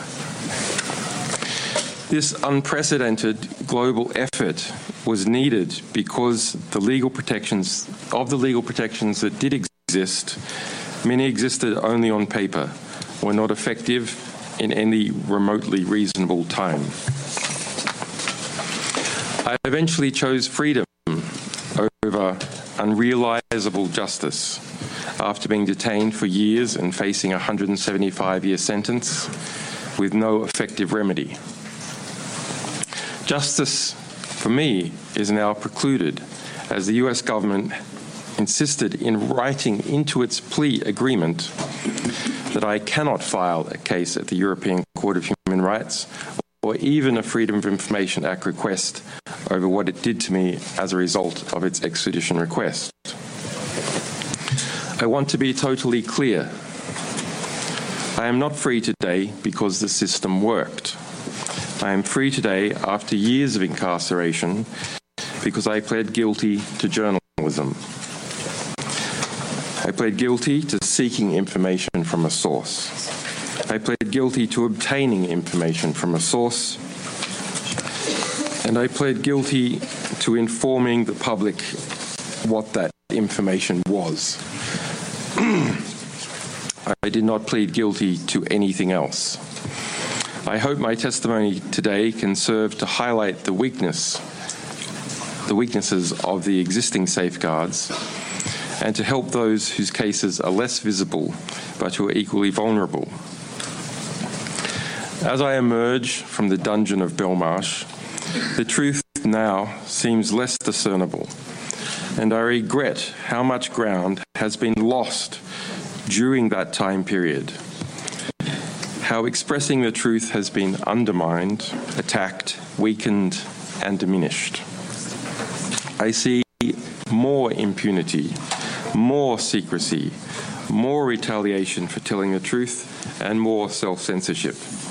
This unprecedented global effort was needed because the legal protections that did exist, many existed only on paper, were not effective in any remotely reasonable time. I eventually chose freedom over unrealizable justice after being detained for years and facing a 175-year sentence with no effective remedy. Justice, for me, is now precluded as the US government insisted in writing into its plea agreement that I cannot file a case at the European Court of Human Rights or even a Freedom of Information Act request over what it did to me as a result of its extradition request. I want to be totally clear. I am not free today because the system worked. I am free today after years of incarceration because I pled guilty to journalism. I pled guilty to seeking information from a source. I pled guilty to obtaining information from a source. And I pled guilty to informing the public what that information was. I did not plead guilty to anything else. I hope my testimony today can serve to highlight the weaknesses of the existing safeguards and to help those whose cases are less visible but who are equally vulnerable. As I emerge from the dungeon of Belmarsh, the truth now seems less discernible, and I regret how much ground has been lost during that time period. How expressing the truth has been undermined, attacked, weakened, and diminished. I see more impunity, more secrecy, more retaliation for telling the truth, and more self-censorship.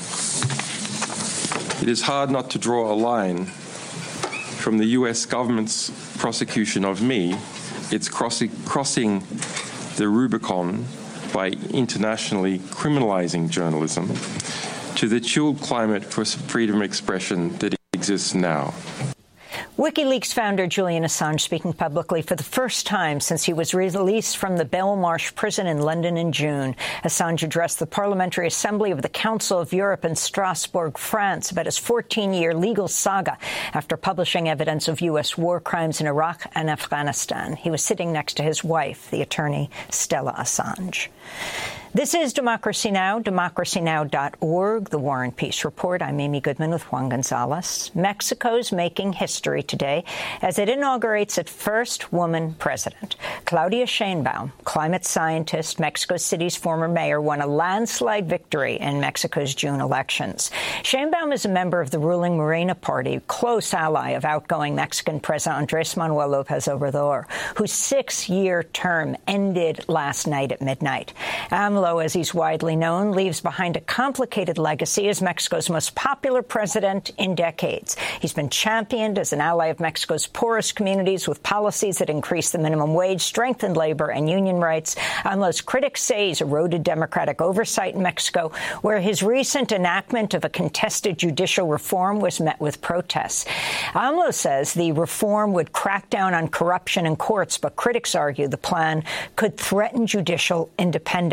It is hard not to draw a line from the US government's prosecution of me, its crossing the Rubicon by internationally criminalizing journalism, to the chilled climate for freedom of expression that exists now. WikiLeaks founder Julian Assange speaking publicly for the first time since he was released from the Belmarsh prison in London in June. Assange addressed the Parliamentary Assembly of the Council of Europe in Strasbourg, France, about his 14-year legal saga after publishing evidence of U.S. war crimes in Iraq and Afghanistan. He was sitting next to his wife, the attorney Stella Assange. This is Democracy Now!, democracynow.org, The War and Peace Report. I'm Amy Goodman with Juan Gonzalez. Mexico's making history today as it inaugurates its first woman president. Claudia Sheinbaum, climate scientist, Mexico City's former mayor, won a landslide victory in Mexico's June elections. Sheinbaum is a member of the ruling Morena Party, close ally of outgoing Mexican President Andrés Manuel López Obrador, whose 6-year term ended last night at midnight. AMLO, as he's widely known, leaves behind a complicated legacy as Mexico's most popular president in decades. He's been championed as an ally of Mexico's poorest communities with policies that increase the minimum wage, strengthened labor and union rights. AMLO's critics say he's eroded democratic oversight in Mexico, where his recent enactment of a contested judicial reform was met with protests. AMLO says the reform would crack down on corruption in courts, but critics argue the plan could threaten judicial independence.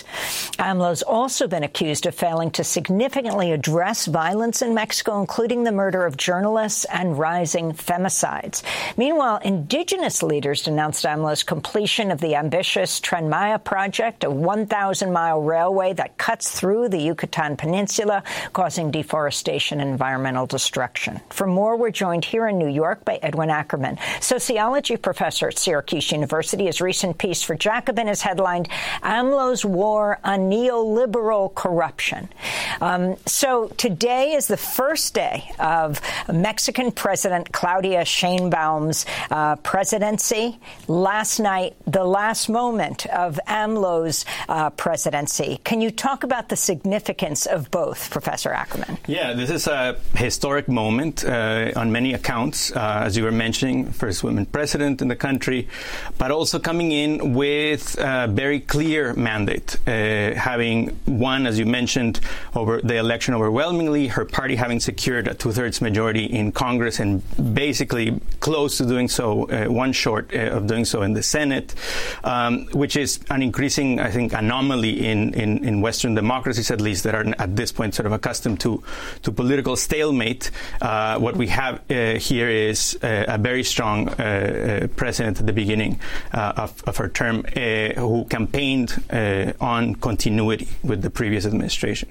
AMLO's also been accused of failing to significantly address violence in Mexico, including the murder of journalists and rising femicides. Meanwhile, indigenous leaders denounced AMLO's completion of the ambitious Tren Maya project, a 1,000-mile railway that cuts through the Yucatan Peninsula, causing deforestation and environmental destruction. For more, we're joined here in New York by Edwin Ackerman, sociology professor at Syracuse University. His recent piece for Jacobin is headlined, AMLO's War on Neoliberal Corruption. So today is the first day of Mexican President Claudia Sheinbaum's presidency. Last night, the last moment of AMLO's presidency. Can you talk about the significance of both, Professor Ackerman? Yeah, this is a historic moment on many accounts, as you were mentioning, first woman president in the country, but also coming in with a very clear mandate, having won, as you mentioned, over the election overwhelmingly, her party having secured a two-thirds majority in Congress and basically close to doing so, one short of doing so in the Senate, which is an increasing, I think, anomaly in Western democracies, at least, that are at this point sort of accustomed to political stalemate. What we have here is a very strong president at the beginning of her term who campaigned on continuity with the previous administration.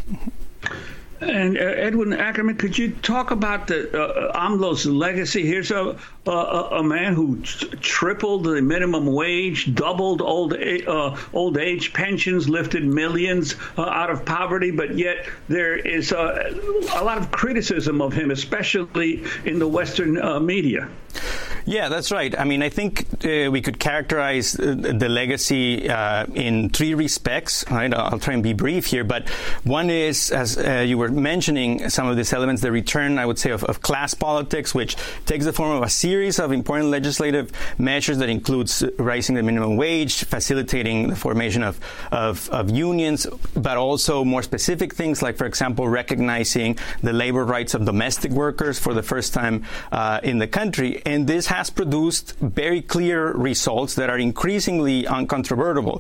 And Edwin Ackerman, could you talk about the AMLO's legacy? Here's a man who tripled the minimum wage, doubled old age pensions, lifted millions out of poverty, but yet there is a lot of criticism of him, especially in the Western media. Yeah, that's right. I mean, I think we could characterize the legacy in three respects. Right? I'll try and be brief here, but one is, as you were mentioning, some of these elements, the return, I would say, of class politics, which takes the form of a series of important legislative measures that includes raising the minimum wage, facilitating the formation of unions, but also more specific things like, for example, recognizing the labor rights of domestic workers for the first time in the country. And this has produced very clear results that are increasingly uncontrovertible.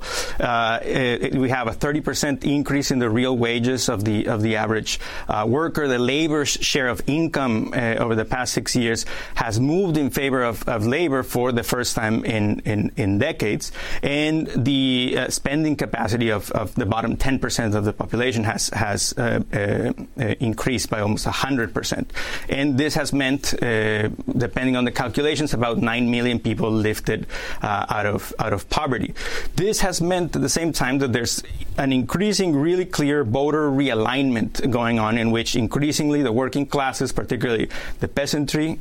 We have a 30% increase in the real wages of the average worker. The labor's share of income over the past 6 years has moved in favor of labor for the first time in decades. And the spending capacity of the bottom 10% of the population has increased by almost 100%. And this has meant, depending on the calculations, about 9 million people lifted out of poverty. This has meant at the same time that there's an increasing, really clear voter realignment going on, in which increasingly the working classes, particularly the peasantry,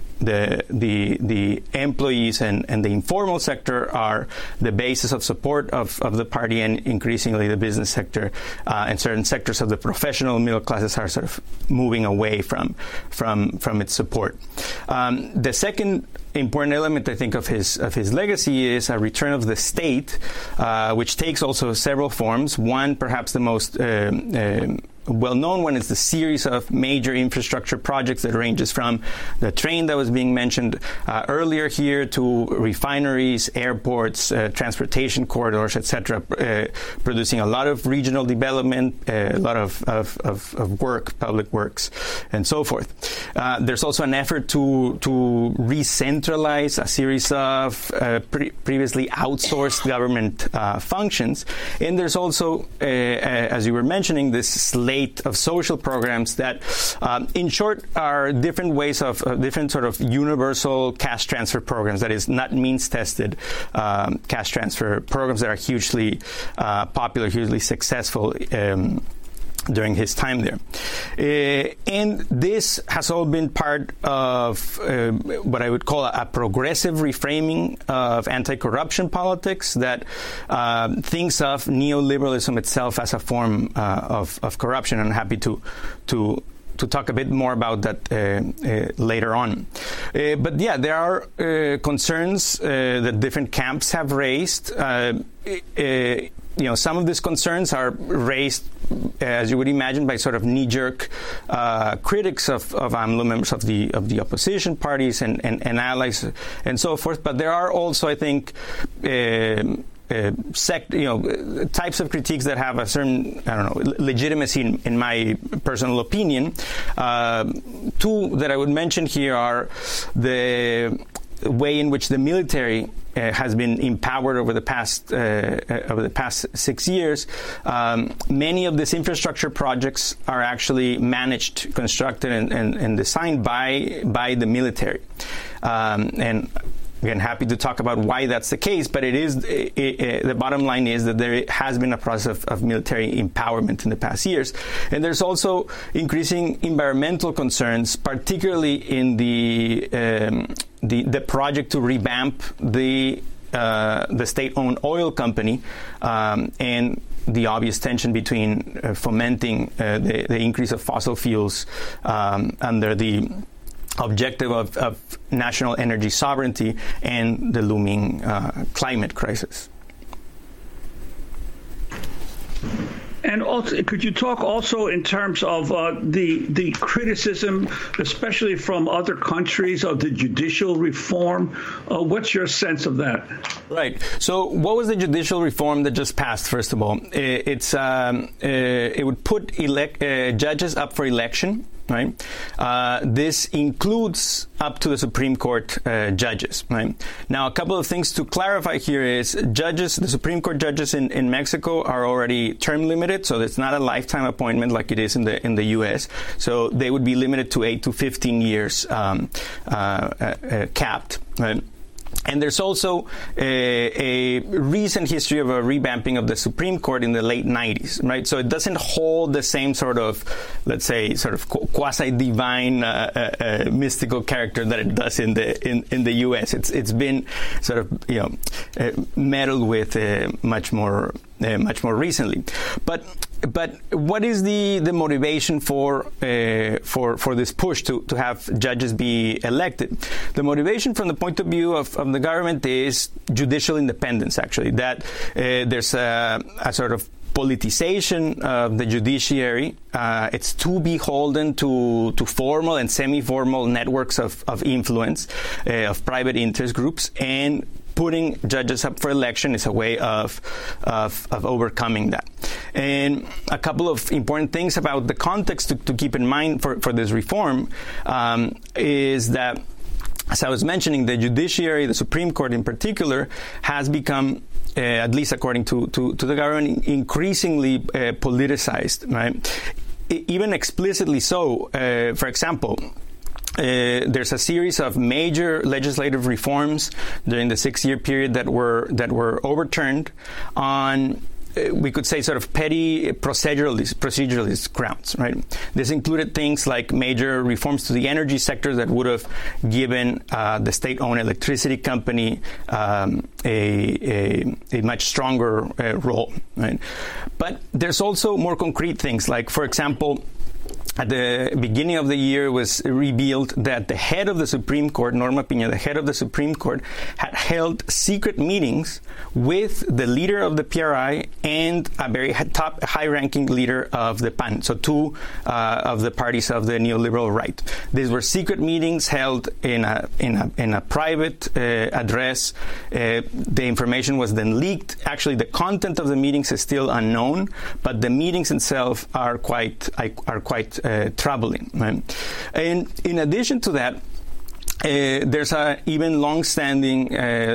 the employees, and the informal sector are the basis of support of the party, and increasingly the business sector and certain sectors of the professional middle classes are sort of moving away from its support. The second important element, I think, of his legacy is a return of the state, which takes also several forms. One, perhaps the most well-known one, is the series of major infrastructure projects that ranges from the train that was being mentioned earlier here to refineries, airports, transportation corridors, etc., producing a lot of regional development, a lot of work, public works, and so forth. There's also an effort to re-centralize a series of previously outsourced government functions. And there's also, as you were mentioning, this slate of social programs that, in short, are different ways of different sort of universal cash transfer programs, that is, not means-tested cash transfer programs that are hugely popular, hugely successful during his time there. And this has all been part of what I would call a progressive reframing of anti-corruption politics that thinks of neoliberalism itself as a form of corruption. I'm happy to talk a bit more about that later on. But yeah, there are concerns that different camps have raised. Some of these concerns are raised, as you would imagine, by sort of knee-jerk critics of AMLO, members of the opposition parties and allies and so forth. But there are also, I think, types of critiques that have a certain, legitimacy in my personal opinion. Two that I would mention here are the way in which the military has been empowered over the past 6 years. Many of these infrastructure projects are actually managed, constructed, and designed by the military. And again, happy to talk about why that's the case, but the bottom line is that there has been a process of military empowerment in the past years. And there's also increasing environmental concerns, particularly in the project to revamp the state-owned oil company, and the obvious tension between fomenting the increase of fossil fuels under the objective of national energy sovereignty and the looming climate crisis. And also, could you talk also in terms of the criticism, especially from other countries, of the judicial reform? What's your sense of that? Right. So, what was the judicial reform that just passed? First of all, it would put judges up for election. Right. This includes up to the Supreme Court judges. Right. Now, a couple of things to clarify here is the Supreme Court judges in Mexico are already term limited, so it's not a lifetime appointment like it is in the U.S. So they would be limited to 8 to 15 years capped. Right. And there's also a recent history of a revamping of the Supreme Court in the late 90s, right? So it doesn't hold the same sort of, let's say, sort of quasi-divine mystical character that it does in the U.S. It's been sort of meddled with much more recently, but what is the motivation for this push to have judges be elected? The motivation from the point of view of the government is judicial independence, actually, that there's a sort of politicization of the judiciary. It's too beholden to formal and semi-formal networks of influence of private interest groups, and putting judges up for election is a way of overcoming that. And a couple of important things about the context to keep in mind for this reform is that, as I was mentioning, the judiciary, the Supreme Court in particular, has become, at least according to the government, increasingly politicized, right? Even explicitly so. For example, there's a series of major legislative reforms during the 6-year period that were overturned on, we could say, sort of petty proceduralist grounds, right? This included things like major reforms to the energy sector that would have given the state-owned electricity company a much stronger role, right? But there's also more concrete things, like, for example, at the beginning of the year, it was revealed that the head of the Supreme Court, Norma Piña, the head of the Supreme Court, had held secret meetings with the leader of the PRI and a very top, high-ranking leader of the PAN, so two of the parties of the neoliberal right. These were secret meetings held in a private address. The information was then leaked. Actually, the content of the meetings is still unknown, but the meetings themselves are quite troubling. Right? And in addition to that, there's a even longer-standing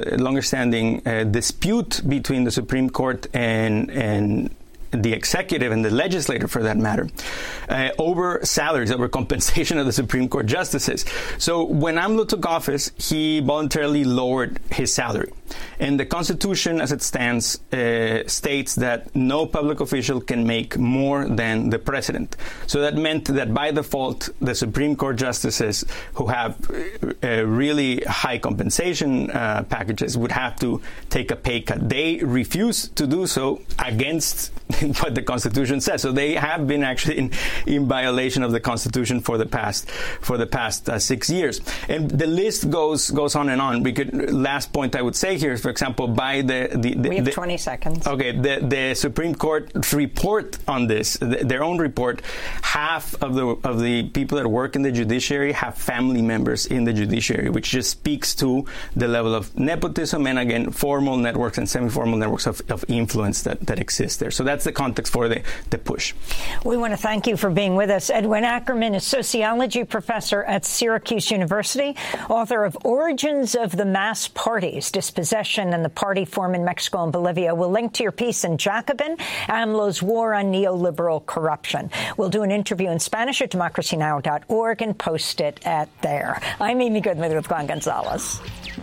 dispute between the Supreme Court and the executive and the legislature, for that matter, over salaries, over compensation of the Supreme Court justices. So when AMLO took office, he voluntarily lowered his salary. And the Constitution, as it stands, states that no public official can make more than the president. So that meant that by default, the Supreme Court justices who have really high compensation packages would have to take a pay cut. They refuse to do so against what the Constitution says. So they have been actually in violation of the Constitution for the past 6 years. And the list goes on and on. Last point I would say here is, for example, by we have 20 seconds. Okay, the Supreme Court's report on this, their own report, half of the people that work in the judiciary have family members in the judiciary, which just speaks to the level of nepotism and, again, formal networks and semi-formal networks of influence that exist there. So that's the context for the push. We want to thank you for being with us. Edwin Ackerman is sociology professor at Syracuse University, author of Origins of the Mass Parties, Dispossession and the Party Form in Mexico and Bolivia. We'll link to your piece in Jacobin, AMLO's War on Neoliberal Corruption. We'll do an interview in Spanish at democracynow.org and post it at there. I'm Amy Goodman with Juan Gonzalez.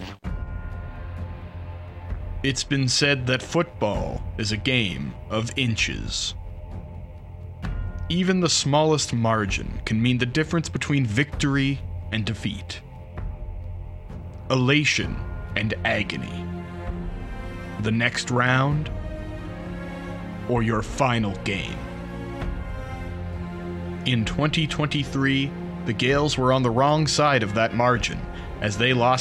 It's been said that football is a game of inches. Even the smallest margin can mean the difference between victory and defeat, elation and agony, the next round, or your final game. In 2023, the Gales were on the wrong side of that margin as they lost